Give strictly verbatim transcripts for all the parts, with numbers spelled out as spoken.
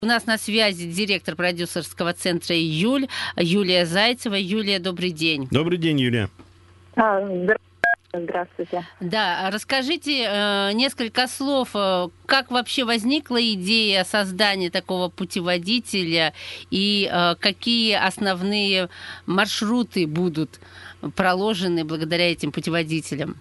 У нас на связи директор продюсерского центра «Июль» Юлия Зайцева. Юлия, добрый день. Добрый день, Юлия. А, здравствуйте. Да, расскажите э, несколько слов, э, как вообще возникла идея создания такого путеводителя и э, какие основные маршруты будут проложены благодаря этим путеводителям?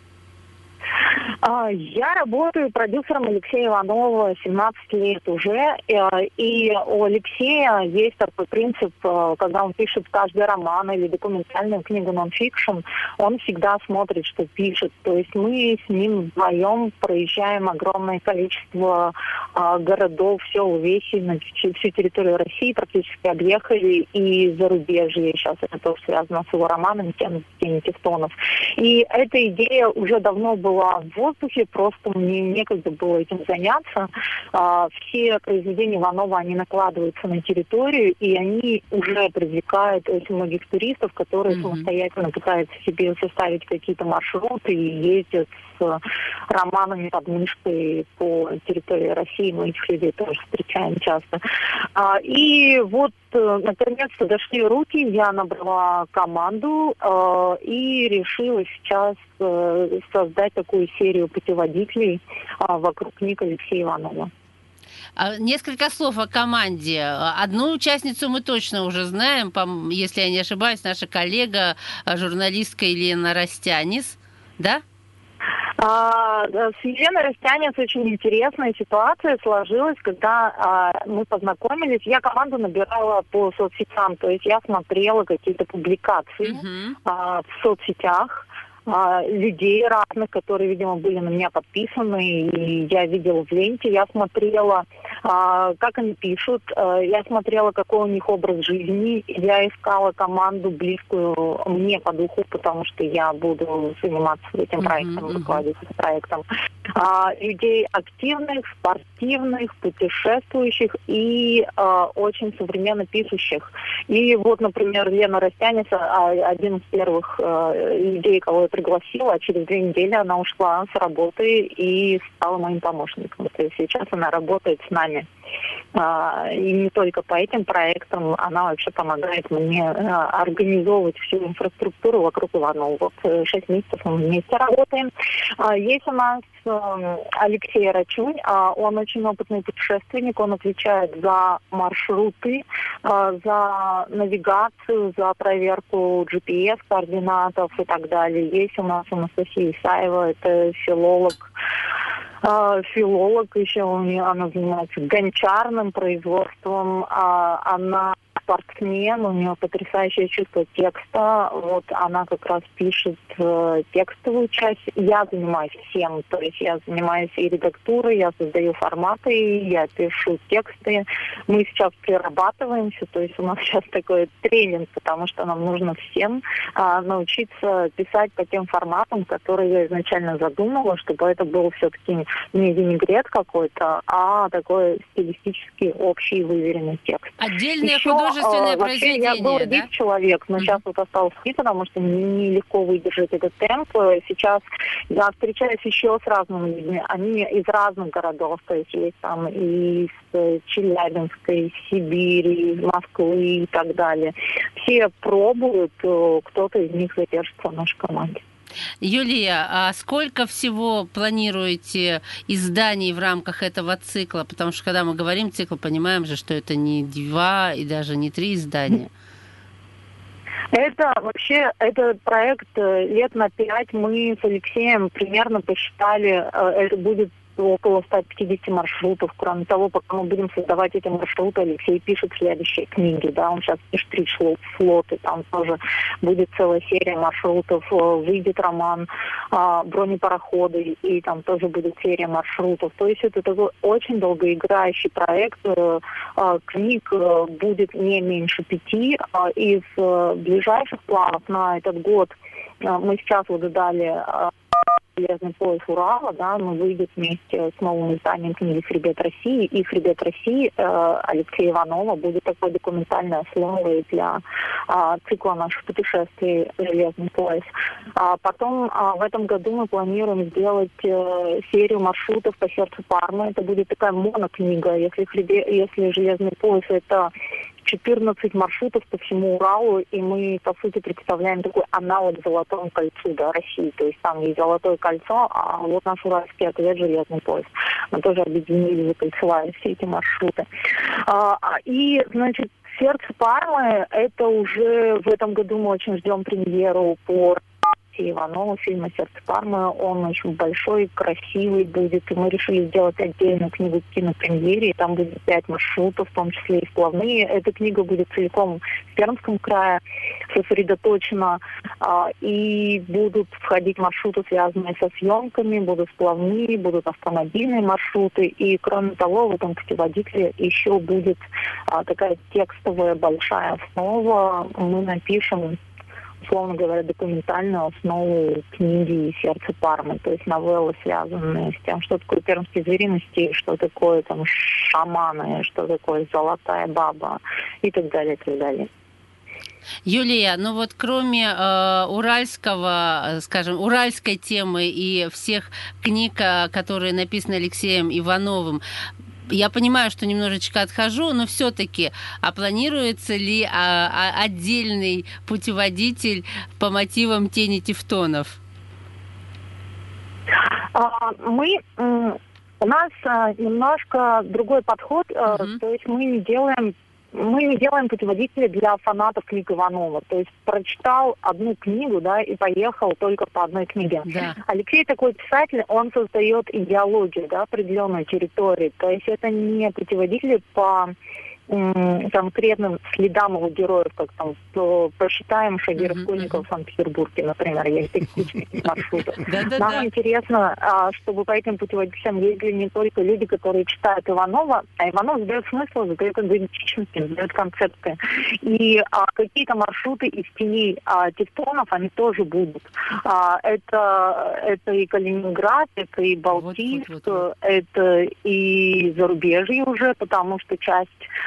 Я работаю продюсером Алексея Иванова семнадцать лет уже, и у Алексея есть такой принцип, когда он пишет каждый роман или документальную книгу нон-фикшн, он всегда смотрит, что пишет. То есть мы с ним вдвоем проезжаем огромное количество городов, сел, весей, на всю территорию России практически объехали, и зарубежье. Сейчас это тоже связано с его романами «Тени Тевтонов». И эта идея уже давно была в воздухе, просто мне некогда было этим заняться. А, все произведения Иванова, они накладываются на территорию, и они уже привлекают очень многих туристов, которые mm-hmm. самостоятельно пытаются себе составить какие-то маршруты и ездят с романами под мышкой по территории России. Мы этих людей тоже встречаем часто. А, и вот, наконец-то, дошли руки, я набрала команду э, и решила сейчас э, создать такую серию путеводителей э, вокруг книг Алексея Иванова. Несколько слов о команде. Одну участницу мы точно уже знаем, если я не ошибаюсь, наша коллега, журналистка Елена Растянис, да? А, с Еленой Растянец очень интересная ситуация сложилась, когда а, мы познакомились. Я команду набирала по соцсетям, то есть я смотрела какие-то публикации uh-huh. а, в соцсетях а, людей разных, которые, видимо, были на меня подписаны, и я видела в ленте, я смотрела, а, как они пишут, а, я смотрела, какой у них образ жизни, я искала команду близкую мне по духу, потому что я буду заниматься этим uh-huh, проектом, uh-huh. руководить этим проектом. А, людей активных, спортивных, путешествующих и а, очень современно пишущих. И вот, например, Лена Растянец, один из первых а, людей, кого я пригласила, а через две недели она ушла с работы и стала моим помощником. То есть сейчас она работает с нами. А, и не только по этим проектам, она вообще помогает мне а, организовывать всю инфраструктуру вокруг Иванова. Вот шесть месяцев мы вместе работаем. А, есть у нас а, Алексей Рачунь, а, он очень опытный путешественник, он отвечает за маршруты, а, за навигацию, за проверку джи пи эс-координатов и так далее. Есть у нас Анастасия Исаева, это филолог, филолог еще, у нее, она занимается гончарным производством, а, она спортсмен, у нее потрясающее чувство текста, вот она как раз пишет э, текстовую часть, я занимаюсь всем, то есть я занимаюсь и редактурой, я создаю форматы, я пишу тексты, мы сейчас перерабатываемся, то есть у нас сейчас такой тренинг, потому что нам нужно всем э, научиться писать по тем форматам, которые я изначально задумала, чтобы это был все-таки не винегрет какой-то, а такой стилистически общий выверенный текст. Отдельное Еще, художественное э, произведение, вообще, я был да? один человек, но mm-hmm. сейчас вот осталось три, потому что нелегко выдержать этот темп. Сейчас я встречаюсь еще с разными людьми. Они из разных городов, то есть есть там и из Челябинска, из Сибири, из Москвы и так далее. Все пробуют, кто-то из них задержится в нашей команде. Юлия, а сколько всего планируете изданий в рамках этого цикла? Потому что, когда мы говорим цикл, понимаем же, что это не два и даже не три издания. Это вообще, этот проект лет на пять мы с Алексеем примерно посчитали, это будет около ста пятидесяти маршрутов. Кроме того, пока мы будем создавать эти маршруты, Алексей пишет следующие книги, да, он сейчас пишет три флоты, там тоже будет целая серия маршрутов, выйдет роман а, «Бронепароходы», и там тоже будет серия маршрутов. То есть это такой очень долгоиграющий проект, а, книг будет не меньше пяти, а из ближайших планов на этот год а, мы сейчас вот дали а, железный пояс Урала, да, но выйдет вместе с новым изданием книги «Хребет России». И «Хребет России» э, Алексея Иванова будет такой документальной основой для э, цикла наших путешествий «Железный пояс». А потом э, в этом году мы планируем сделать э, серию маршрутов по сердцу Пармы. Это будет такая монокнига. Если, хребет, если «Железный пояс» — это четырнадцать маршрутов по всему Уралу, и мы, по сути, представляем такой аналог Золотому кольцу, да, России. То есть там есть Золотое кольцо, а вот наш уральский ответ — Железный пояс. Мы тоже объединили, закольцевали все эти маршруты. А, и, значит, сердце Пармы — это уже в этом году мы очень ждем премьеру по Иванова, фильма «Сердце Пармы». Он очень большой, красивый будет. И мы решили сделать отдельную книгу к кинопремьере. И там будет пять маршрутов, в том числе и сплавные. Эта книга будет целиком в Пермском крае сосредоточена. И будут входить маршруты, связанные со съемками, будут сплавные, будут автомобильные маршруты. И, кроме того, в этом путеводителе еще будет такая текстовая большая основа. Мы напишем, условно говоря, документальную основу книги «Сердце Пармы», то есть новеллы, связанные с тем, что такое пермский звериный стиль, что такое там шаманы, что такое золотая баба и так далее, и так далее. Юлия, ну вот кроме э, уральского, скажем, уральской темы и всех книг, которые написаны Алексеем Ивановым, я понимаю, что немножечко отхожу, но все-таки, а планируется ли а, а, отдельный путеводитель по мотивам «Тени Тевтонов»? Мы, у нас немножко другой подход, mm-hmm. то есть мы не делаем Мы не делаем путеводители для фанатов книг Иванова. То есть прочитал одну книгу, да, и поехал только по одной книге. Да. Алексей такой писатель, он создает идеологию, да, определенной территории. То есть это не путеводители по м- конкретным следам его героев, как там посчитаем шаги раскольников в Санкт-Петербурге, например, есть такие маршруты. Нам интересно, чтобы по этим путеводителям ездили не только люди, которые читают Иванова, а Иванов задает смысл, задает идентичности, задает концепты. И а, какие-то маршруты из теней а, Тевтонов, они тоже будут. А, это, это и Калининград, это и Балтийск, вот, вот, вот. Это и зарубежье уже, потому что часть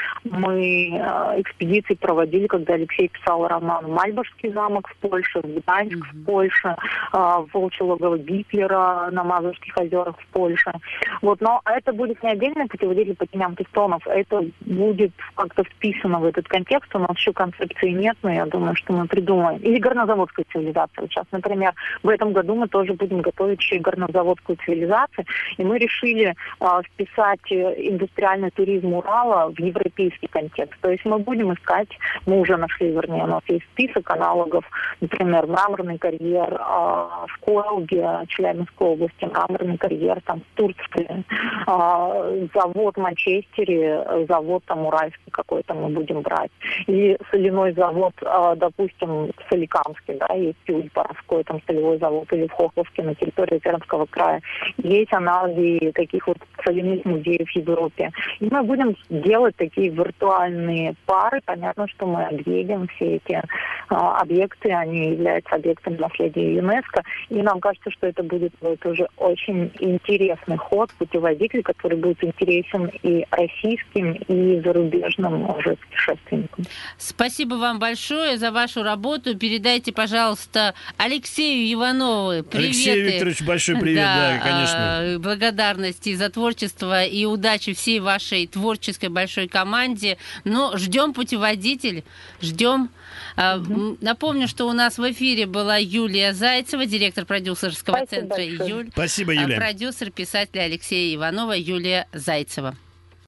мы а, экспедиции проводили, когда Алексей писал роман «Мальборгский замок» в Польше, в Гданьск mm-hmm. в Польше, а, волчье логово Гитлера на Мазурских озерах в Польше. Вот, но это будет не отдельный путеводитель по теням Тевтонов, это будет как-то вписано в этот контекст. У нас еще концепции нет, но я думаю, что мы придумаем. Или горнозаводская цивилизация. Сейчас, например, в этом году мы тоже будем готовить еще и горнозаводскую цивилизацию, и мы решили а, вписать индустриальный туризм Урала в европейский контекст. То есть мы будем искать, мы уже нашли, вернее, у нас есть список аналогов, например, мраморный карьер а, в Коэлге, Челябинской области, мраморный карьер там в Турции, а, завод в Манчестере, завод там уральский какой-то мы будем брать. И соляной завод, а, допустим, в Соликамске, да, есть Тюль-Боровской там солевой завод, или в Хохловске на территории Пермского края. Есть аналоги таких вот соляных музеев в Европе. И мы будем делать такие виртуальные пары. Понятно, что мы объедем все эти а, объекты, они являются объектами наследия ЮНЕСКО. И нам кажется, что это будет вот уже очень интересный ход, путеводитель, который будет интересен и российским, и зарубежным уже путешественникам. Спасибо вам большое за вашу работу. Передайте, пожалуйста, Алексею Иванову приветы. Алексей Викторович, большой привет, да, да, конечно. Благодарности за творчество и удачи всей вашей творческой большой команде. Но ждем путеводитель, ждем. Mm-hmm. Напомню, что у нас в эфире была Юлия Зайцева, директор продюсерского Спасибо центра большое. «Июль». Спасибо, Юлия. Продюсер, писатель Алексея Иванова Юлия Зайцева.